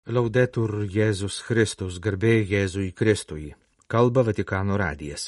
Laudetur Jėzus Kristus, garbė Jėzui Kristui. Kalba Vatikano radijas.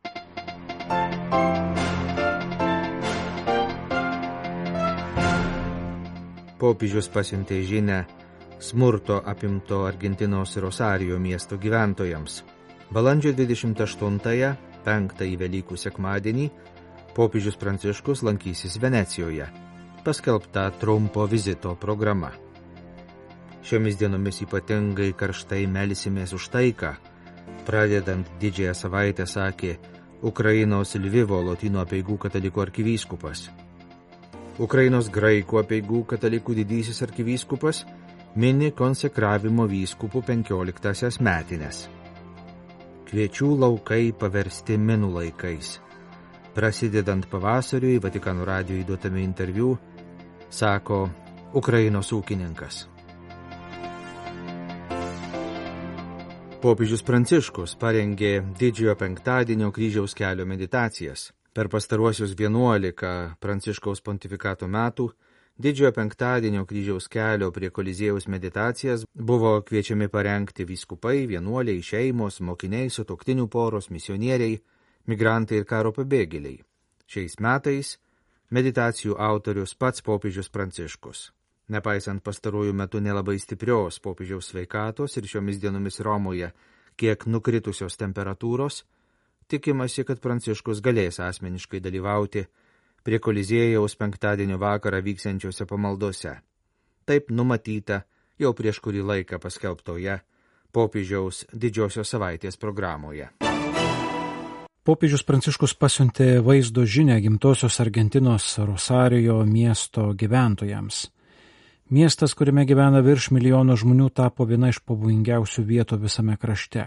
Popiežius pasiuntė žinią smurto apimto Argentinos Rosario miesto gyventojams. Balandžio 28-ąją, 5-ąjį Velykų sekmadienį, popiežius Pranciškus lankysis Venecijoje. Paskelbta trumpo vizito programa. Šiomis dienomis ypatingai karštai melsimės už taiką. Pradedant didžiąją savaitę, sakė Ukrainos Lvivo Lotynų apeigų katalikų arkivyskupas. Ukrainos graikų apeigų katalikų didysis arkivyskupas mini konsekravimo vyskupų 15-asias metines. Kviečių laukai paversti minų laikais. Prasidedant pavasariui, Vatikano radijui duotame interviu, sako Ukrainos ūkininkas. Popiežius Pranciškus parengė Didžiojo penktadienio kryžiaus kelio meditacijas. Per pastaruosius 11 Pranciškaus pontifikato metų Didžiojo penktadienio kryžiaus kelio prie Koliziejaus meditacijas buvo kviečiami parengti vyskupai, vienuoliai, šeimos, mokiniai, sutuoktinių poros, misionieriai, migrantai ir karo pabėgėliai. Šiais metais meditacijų autorius pats popiežius Pranciškus. Nepaisant pastarųjų metų nelabai stiprios popiežiaus sveikatos ir šiomis dienomis Romoje kiek nukritusios temperatūros, tikimasi, kad Pranciškus galės asmeniškai dalyvauti prie Koliziejaus penktadienio vakarą vyksiančiose pamaldose. Taip numatyta jau prieš kurį laiką paskelbtoje popiežiaus didžiosios savaitės programoje. Popiežius Pranciškus pasiuntė vaizdo žinią gimtosios Argentinos Rosario miesto gyventojams. Miestas, kuriame gyvena virš milijono žmonių, tapo viena iš pavojingiausių vietų visame krašte.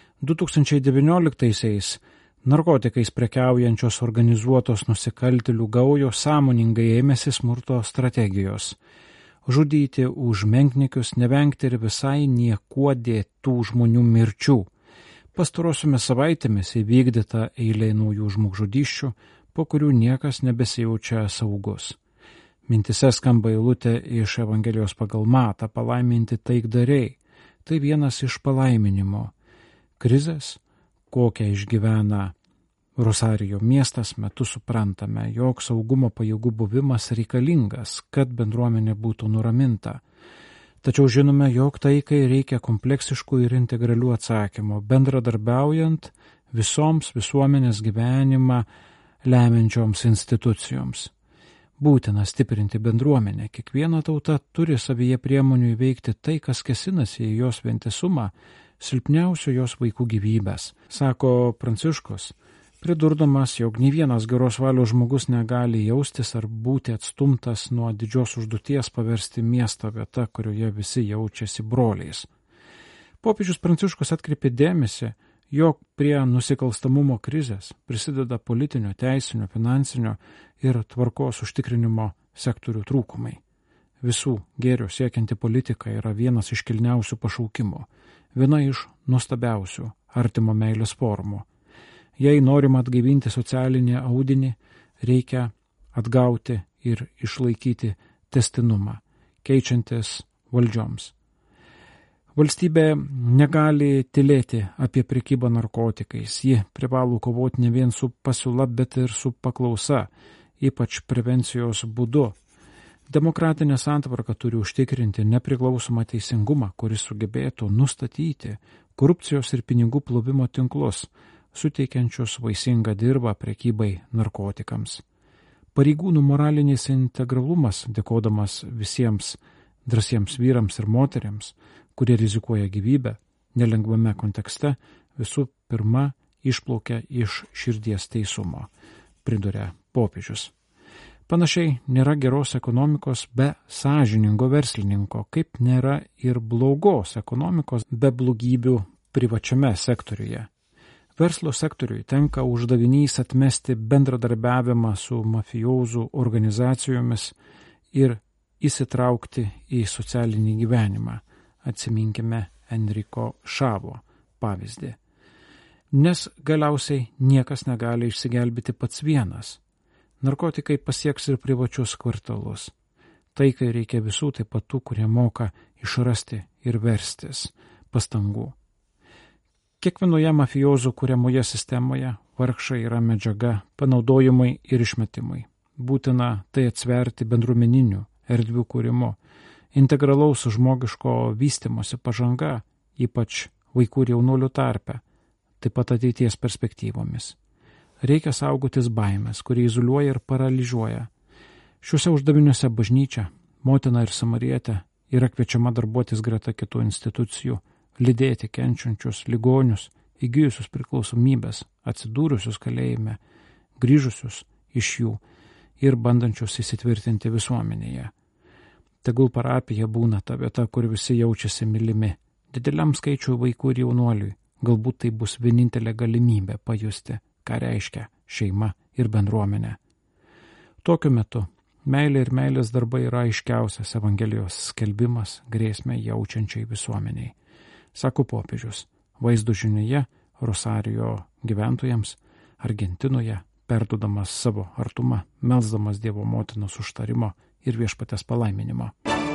2019-aisiais narkotikais prekiaujančios organizuotos nusikaltėlių gaujos sąmoningai ėmėsi smurto strategijos. Žudyti už menkniekius, nevengti ir visai niekuo dėtų žmonių mirčių. Pastarosiomis savaitėmis įvykdyta eilė naujų žmogžudysčių, po kurių niekas nebesijaučia saugus. Mintise skamba eilutė iš Evangelijos pagal Matą: palaiminti taikdariai. Tai vienas iš palaiminimo. Krizės, kokią išgyvena Rosario miestas, metu suprantame, jog saugumo pajėgų buvimas reikalingas, kad bendruomenė būtų nuraminta. Tačiau žinome, jog taikai reikia kompleksiškų ir integralių atsakymų, bendradarbiaujant visoms visuomenės gyvenimą lemiančioms institucijoms. Būtina stiprinti bendruomenę. Kiekviena tauta turi savyje priemonių įveikti tai, kas kėsinasi į jos vientisumą, silpniausio jos vaikų gyvybės, sako Pranciškus, pridurdamas, jog nei vienas geros valios žmogus negali jaustis ar būti atstumtas nuo didžios užduoties paversti miestą vietą, kurioje visi jaučiasi broliais. Popiežius Pranciškus atkreipė dėmesį, jog prie nusikalstamumo krizės prisideda politinio, teisinio, finansinio ir tvarkos užtikrinimo sektorių trūkumai. Visų gėrio siekianti politika yra vienas iš kilniausių pašaukimų, viena iš nuostabiausių artimo meilės formų. Jei norima atgaivinti socialinį audinį, reikia atgauti ir išlaikyti tęstinumą, keičiantis valdžioms. Valstybė negali tylėti apie prekybą narkotikais. Ji privalo kovoti ne vien su pasiūla, bet ir su paklausa, ypač prevencijos būdu. Demokratinė santvarka turi užtikrinti nepriklausomą teisingumą, kuris sugebėtų nustatyti korupcijos ir pinigų plovimo tinklus, suteikiančius vaisingą dirbą prekybai narkotikams. Pareigūnų moralinis integralumas, dėkodamas visiems drąsiems vyrams ir moteriams, kurie rizikuoja gyvybę, nelengvame kontekste, visų pirma išplaukia iš širdies teisumo, priduria popiežius. Panašiai nėra geros ekonomikos be sąžiningo verslininko, kaip nėra ir blogos ekonomikos be blogybių privačiame sektoriuje. Verslo sektoriui tenka uždavinys atmesti bendradarbiavimą su mafijozų organizacijomis ir įsitraukti į socialinį gyvenimą. Atsiminkime Enrico Šavo pavyzdį. Nes galiausiai niekas negali išsigelbėti pats vienas. Narkotikai pasieks ir privačius kvartalus. Taikai reikia visų, taip pat tų, kurie moka išrasti ir verstis pastangų. Kiekvienoje mafijozų kuriamoje sistemoje vargšai yra medžiaga panaudojimai ir išmetimai. Būtina tai atsverti bendruomeninių erdvių kūrimo, integralaus žmogiško vystimosi pažanga, ypač vaikų ir jaunuolių tarpe, taip pat ateities perspektyvomis. Reikia saugotis baimės, kurie izoliuoja ir paralyžiuoja. Šiuose uždaviniuose bažnyčia, motina ir samarietė yra kviečiama darbuotis greta kitų institucijų, lydėti kenčiančius ligonius, įgijusius priklausomybės, atsidūrusius kalėjime, grįžusius iš jų ir bandančius įsitvirtinti visuomenėje. Tegul parapija būna ta vieta, kur visi jaučiasi mylimi. Dideliam skaičiui vaikų ir jaunuoliui galbūt tai bus vienintelė galimybė pajusti, ką reiškia šeima ir bendruomenė. Tokiu metu meilė ir meilės darbai yra aiškiausias Evangelijos skelbimas grėsmę jaučiančiai visuomeniai, sako popiežius, vaizdo žinioje Rosario gyventojams Argentinoje, perduodamas savo artumą, melsdamas Dievo motinos užtarimo ir viešpatės palaiminimo.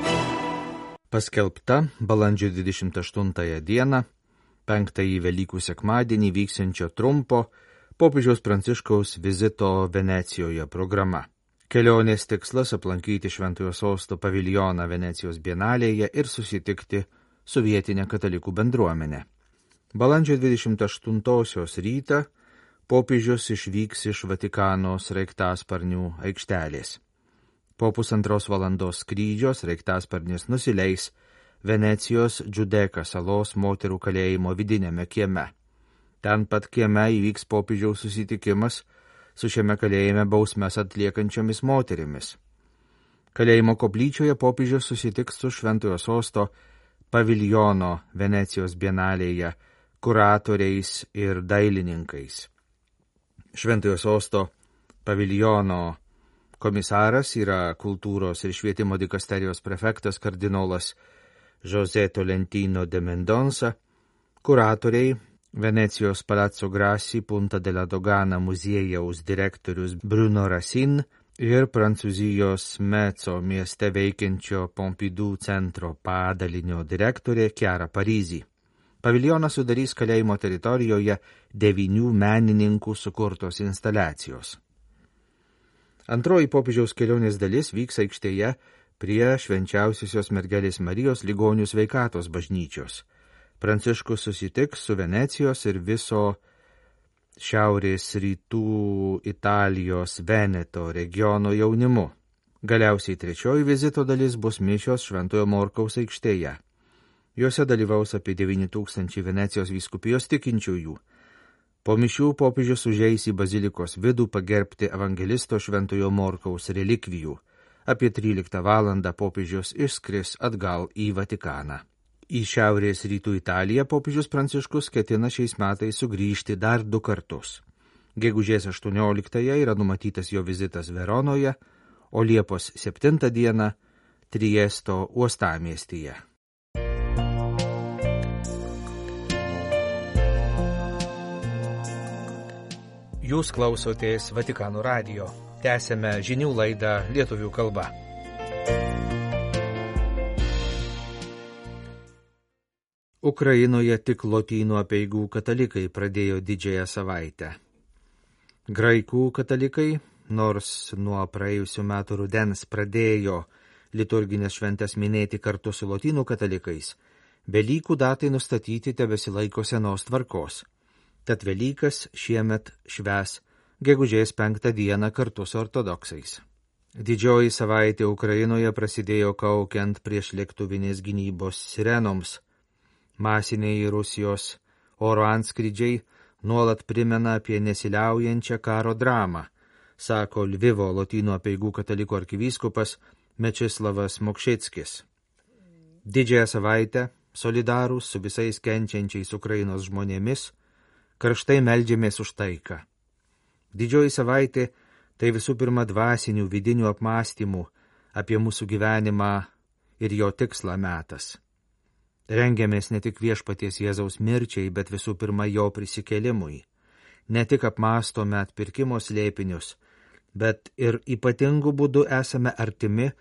Paskelbta balandžio 28 dieną, 5-ąjį Velykų sekmadienį vyksiančio trumpo popiežiaus Pranciškaus vizito Venecijoje programa. Kelionės tikslas aplankyti Šventojo Sosto paviljoną Venecijos bienalėje ir susitikti su vietinė katalikų bendruomenė. Balandžio 28 rytą popiežius išvyks iš Vatikano sraigtasparnių aikštelės. Po 1,5 valandos skrydžio sraigtasparnis nusileis Venecijos Džiudeka salos moterų kalėjimo vidinėme kieme. Ten pat kieme įvyks popiežiaus susitikimas su šiame kalėjime bausmes atliekančiomis moterimis. Kalėjimo koplyčioje popiežius susitiks su Šventojo Sosto paviljono Venecijos bienalėje kuratoriais ir dailininkais. Šventojo Sosto paviljono komisaras yra kultūros ir švietimo dikasterijos prefektas kardinolas José Tolentino de Mendonça, kuratoriai Venecijos Palazzo Grassi Punta della Dogana muziejaus direktorius Bruno Racine ir Prancūzijos Meco mieste veikiančio Pompidou centro padalinio direktorė Chiara Parisi. Paviljoną sudarys kalėjimo teritorijoje 9 menininkų sukurtos instaliacijos. Antroji popiežiaus kelionės dalis vyks aikštėje prie Švenčiausiosios mergelės Marijos ligonių sveikatos bažnyčios. Pranciškus susitiks su Venecijos ir viso šiaurės rytų Italijos Veneto regiono jaunimu. Galiausiai trečioji vizito dalis bus mišios Šventojo Morkaus aikštėje. Juose dalyvaus apie 9,000 Venecijos vyskupijos tikinčiųjų. Po mišių popiežius užeis į bazilikos vidų pagerbti evangelisto Šventojo Morkaus relikvijų. Apie 13 valandą popiežius išskris atgal į Vatikaną. Į šiaurės rytų Italiją popiežius Pranciškus ketina šiais metais sugrįžti dar 2 kartus. Gegužės 18 yra numatytas jo vizitas Veronoje, o Liepos 7 dieną Triesto uostamiestyje. Jūs klausotės Vatikano radijo. Tęsėme žinių laidą lietuvių kalba. Ukrainoje tik lotynų apeigų katalikai pradėjo didžiąją savaitę. Graikų katalikai, nors nuo praėjusių metų rudens pradėjo liturginės šventės minėti kartu su lotynų katalikais, Velykų datai nustatyti tebesilaiko senos tvarkos. Tad Velykas šiemet švęs gegužės 5 dieną kartu su ortodoksais. Didžioji savaitė Ukrainoje prasidėjo kaukiant prieš lėktuvinės gynybos sirenoms. Masiniai Rusijos oro antskrydžiai nuolat primena apie nesiliaujančią karo dramą, sako Lvivo lotynų apeigų katalikų arkivyskupas Mečislavas Mokšeckis. Didžiąją savaitę, solidarūs su visais kenčiančiais Ukrainos žmonėmis, karštai meldžiamės už taiką. Didžioji savaitė tai visų pirma dvasinių vidinių apmąstymų apie mūsų gyvenimą ir jo tikslą metas. Rengiamės ne tik viešpaties Jėzaus mirčiai, bet visų pirma jo prisikėlimui. Ne tik apmąstome atpirkimo slėpinius, bet ir ypatingu būdu esame artimi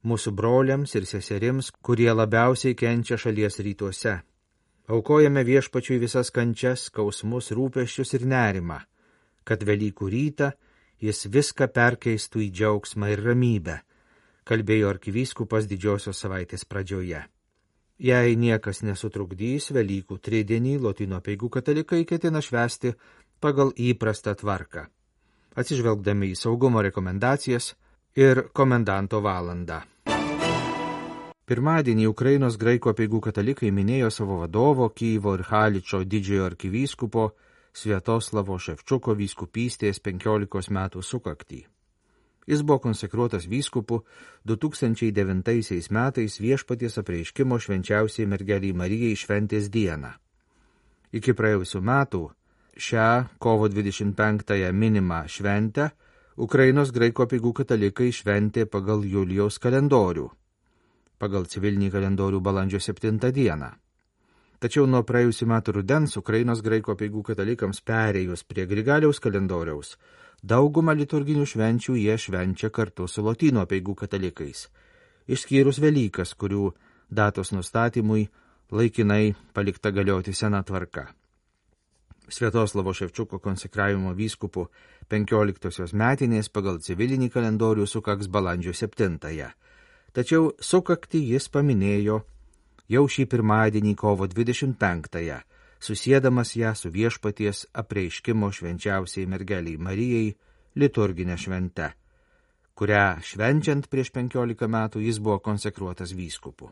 mūsų broliams ir seserims, kurie labiausiai kenčia šalies rytuose. Aukojame Viešpačiui visas kančias, skausmus, rūpesčius ir nerimą, kad Velykų rytą jis viską perkeistų į džiaugsmą ir ramybę, kalbėjo arkivyskupas didžiosios savaitės pradžioje. Jei niekas nesutrukdys, Velykų tridienį Lotynų apeigų katalikai ketina švęsti pagal įprastą tvarką, atsižvelgdami į saugumo rekomendacijas ir komendanto valandą. Pirmadienį Ukrainos graikų apeigų katalikai minėjo savo vadovo Kyjivo ir Haličo didžiojo arkivyskupo Sviatoslavo Ševčiuko vyskupystės 15 metų sukaktį. Jis buvo konsekruotas vyskupu 2009 metais Viešpaties apreiškimo švenčiausiai mergeliai Marijai šventės dieną. Iki praėjusių metų šią kovo 25-ąją minimą šventę Ukrainos graikų apeigų katalikai šventė pagal Julijaus kalendorių, pagal civilinį kalendorių balandžio 7 dieną. Tačiau nuo praėjusių metų rudens Ukrainos graikų apeigų katalikams perėjus prie Grigaliaus kalendoriaus, daugumą liturginių švenčių jie švenčia kartu su Lotynų apeigų katalikais, išskyrus Velykas, kurių datos nustatymui laikinai palikta galioti sena tvarka. Sviatoslavo Ševčiuko konsekravimo vyskupu 15-osios metinės pagal civilinį kalendorių sukaks balandžio 7-ąją. Tačiau sukaktį jis paminėjo jau šį pirmadienį kovo 25-ąją, susiedamas ją su Viešpaties apreiškimo švenčiausiai mergeliai Marijai liturginę šventę, kurią švenčiant prieš 15 metų jis buvo konsekruotas vyskupu.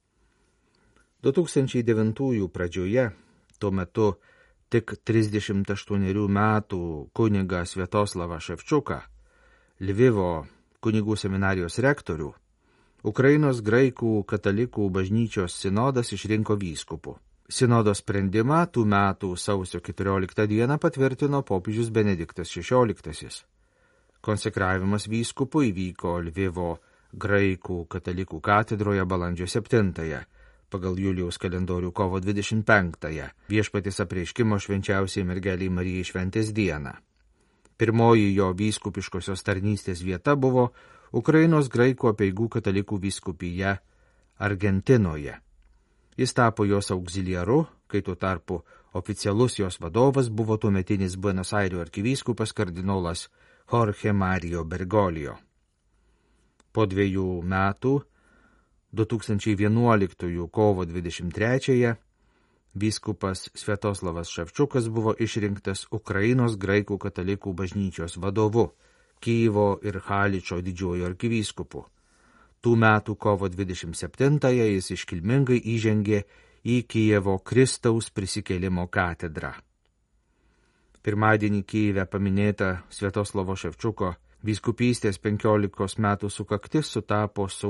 2009 pradžioje, tuo metu tik 38 metų kunigą Sviatoslavą Ševčiuką, Lvivo kunigų seminarijos rektorių, Ukrainos graikų katalikų bažnyčios sinodas išrinko vyskupu. Sinodo sprendimą tų metų sausio 14 dieną patvirtino popiežius Benediktas XVI. Konsekravimas vyskupu įvyko Lvivo graikų katalikų katedroje balandžio 7-ąją, pagal Julijaus kalendorių kovo 25-ąją, Viešpaties apreiškimo švenčiausiai mergeliai Marijai šventės dieną. Pirmoji jo vyskupiškosios tarnystės vieta buvo Ukrainos graikų apeigų katalikų vyskupija Argentinoje. Jis tapo jos auxiliaru, kai tuo tarpu oficialus jos vadovas buvo tuometinis Buenos Airių arkivyskupas kardinolas Jorge Mario Bergoglio. Po 2 metų, 2011 kovo 23-ąją, vyskupas Sviatoslavas Ševčiukas buvo išrinktas Ukrainos graikų katalikų bažnyčios vadovu, Kyjivo ir Haličo didžiuoju arkivyskupu. Tų metų kovo 27-ąją jis iškilmingai įžengė į Kijevo Kristaus prisikėlimo katedrą. Pirmadienį Kijeve paminėta Sviatoslavo Ševčiuko vyskupystės 15 metų sukaktis sutapo su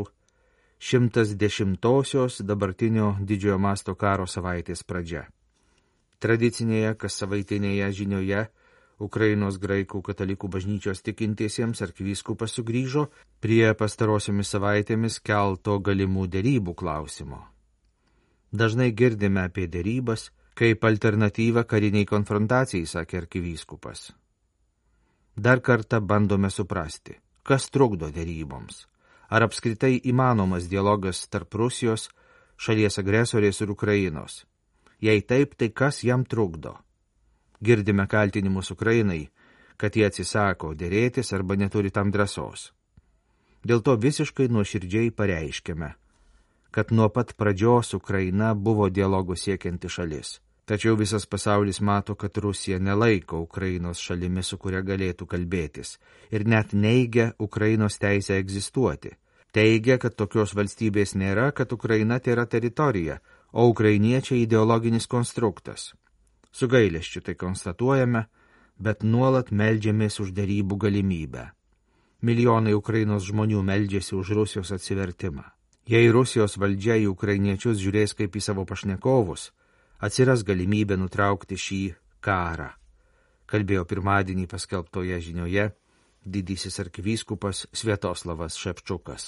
110-osios dabartinio didžiojo masto karo savaitės pradžia. Tradicinėje kas savaitinėje žinioje Ukrainos graikų katalikų bažnyčios tikintiesiems arkivyskupas sugrįžo prie pastarosiomis savaitėmis kelto galimų derybų klausimo. Dažnai girdime apie derybas kaip alternatyvą kariniai konfrontacijai, sakė arkivyskupas. Dar kartą bandome suprasti, kas trukdo deryboms. Ar apskritai įmanomas dialogas tarp Rusijos, šalies agresorės ir Ukrainos? Jei taip, tai kas jam trukdo? Girdime kaltinimus Ukrainai, kad jie atsisako dėrėtis arba neturi tam drąsos. Dėl to visiškai nuoširdžiai pareiškėme, kad nuo pat pradžios Ukraina buvo dialogų siekianti šalis. Tačiau visas pasaulis mato, kad Rusija nelaiko Ukrainos šalimi, su kuria galėtų kalbėtis, ir net neigia Ukrainos teisę egzistuoti. Teigia, kad tokios valstybės nėra, kad Ukraina tai yra teritorija, o ukrainiečiai ideologinis konstruktas. Su gailesčiu tai konstatuojame, bet nuolat meldžiamės už derybų galimybę. Milijonai Ukrainos žmonių meldžiasi už Rusijos atsivertimą. Jei Rusijos valdžia į ukrainiečius žiūrės kaip į savo pašnekovus, atsiras galimybė nutraukti šį karą, kalbėjo pirmadienį paskelbtoje žinioje didysis arkivyskupas Sviatoslavas Ševčiukas.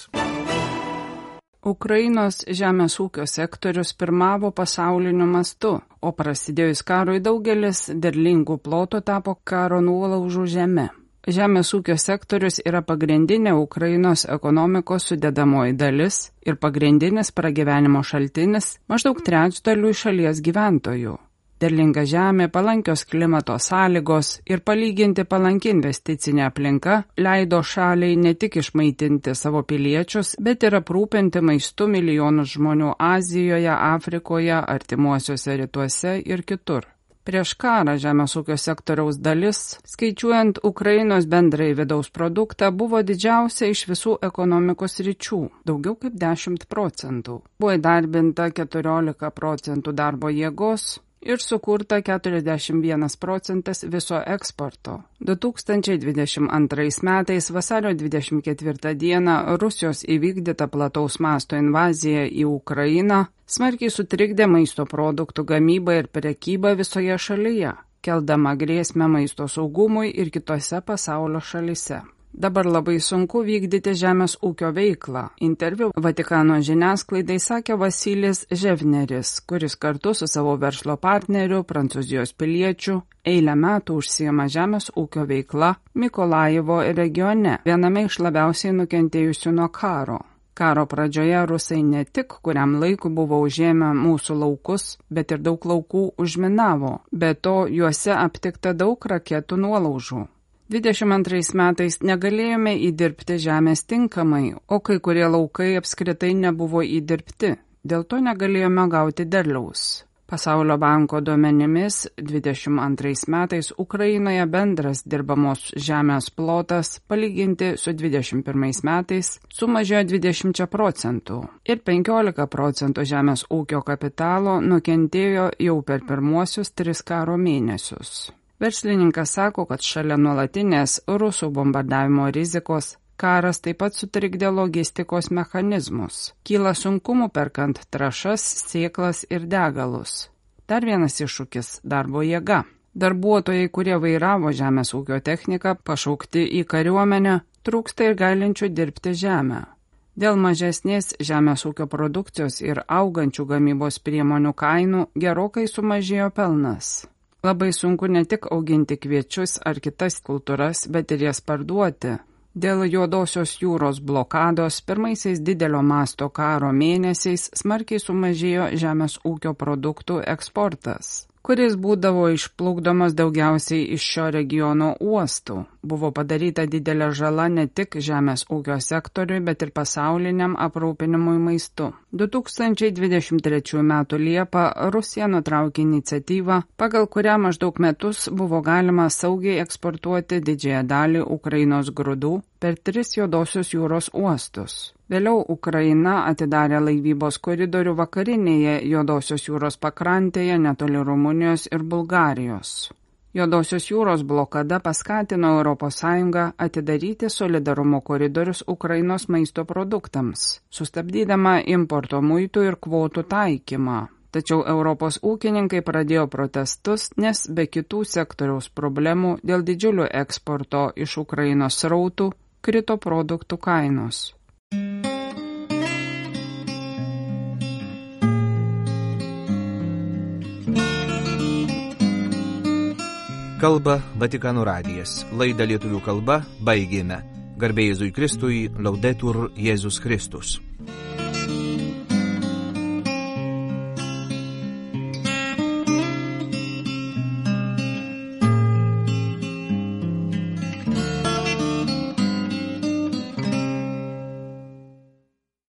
Ukrainos žemės ūkio sektorius pirmavo pasauliniu mastu, o prasidėjus karui daugelis derlingų plotų tapo karo nuolaužų žeme. Žemės ūkio sektorius yra pagrindinė Ukrainos ekonomikos sudedamoji dalis ir pagrindinis pragyvenimo šaltinis maždaug trečdaliui šalies gyventojų. Derlinga žemė, palankios klimato sąlygos ir palyginti palanki investicinė aplinka leido šaliai ne tik išmaitinti savo piliečius, bet ir aprūpinti maistu milijonus žmonių Azijoje, Afrikoje, artimuosiuose rytuose ir kitur. Prieš karą žemės ūkio sektoriaus dalis, skaičiuojant Ukrainos bendrai vidaus produktą, buvo didžiausia iš visų ekonomikos ryčių, daugiau kaip 10%. Buvo įdarbinta 14% darbo jėgos ir sukurta 41% viso eksporto. 2022 metais vasario 24 dieną Rusijos įvykdyta plataus masto invazija į Ukrainą smarkiai sutrikdė maisto produktų gamybą ir prekybą visoje šalyje, keldama grėsmę maisto saugumui ir kitose pasaulio šalyse. Dabar labai sunku vykdyti žemės ūkio veiklą. Interviu Vatikano žiniasklaidai sakė Vasilis Ževneris, kuris kartu su savo verslo partneriu, prancūzijos piliečiu, eilę metų užsiima žemės ūkio veikla Mikolajivo regione, viename iš labiausiai nukentėjusių nuo karo. Karo pradžioje rusai ne tik kuriam laiku buvo užėmę mūsų laukus, bet ir daug laukų užminavo, be to juose aptikta daug raketų nuolaužų. 22 metais negalėjome įdirbti žemės tinkamai, o kai kurie laukai apskritai nebuvo įdirbti, dėl to negalėjome gauti derliaus. Pasaulio banko duomenimis 22 metais Ukrainoje bendras dirbamos žemės plotas palyginti su 21 metais sumažėjo 20% ir 15% žemės ūkio kapitalo nukentėjo jau per pirmuosius 3 karo mėnesius. Verslininkas sako, kad šalia nuolatinės rusų bombardavimo rizikos, karas taip pat sutrikdė logistikos mechanizmus. Kyla sunkumų perkant trąšas, sėklas ir degalus. Dar vienas iššūkis – darbo jėga. Darbuotojai, kurie vairavo žemės ūkio techniką, pašaukti į kariuomenę, trūksta ir galinčių dirbti žemę. Dėl mažesnės žemės ūkio produkcijos ir augančių gamybos priemonių kainų gerokai sumažėjo pelnas. Labai sunku ne tik auginti kviečius ar kitas kultūras, bet ir jas parduoti. Dėl Juodosios jūros blokados pirmaisiais didelio masto karo mėnesiais smarkiai sumažėjo žemės ūkio produktų eksportas, kuris būdavo išplukdomas daugiausiai iš šio regiono uostų. Buvo padaryta didelė žala ne tik žemės ūkio sektoriui, bet ir pasauliniam aprūpinimui maistu. 2023 m. Liepą Rusija nutraukė iniciatyvą, pagal kurią maždaug metus buvo galima saugiai eksportuoti didžiąją dalį Ukrainos grūdų per 3 Juodosios jūros uostus. Vėliau Ukraina atidarė laivybos koridorių vakarinėje Juodosios jūros pakrantėje netoli Rumunijos ir Bulgarijos. Juodosios jūros blokada paskatino ES atidaryti solidarumo koridorius Ukrainos maisto produktams, sustabdydama importo muitų ir kvotų taikymą. Tačiau Europos ūkininkai pradėjo protestus, nes be kitų sektoriaus problemų dėl didžiulių eksporto iš Ukrainos srautų krito produktų kainos. Kalba Vatikano radijas. Laidą lietuvių kalba baigėme. Garbė Jėzui Kristui, Laudetur Jėzus Kristus.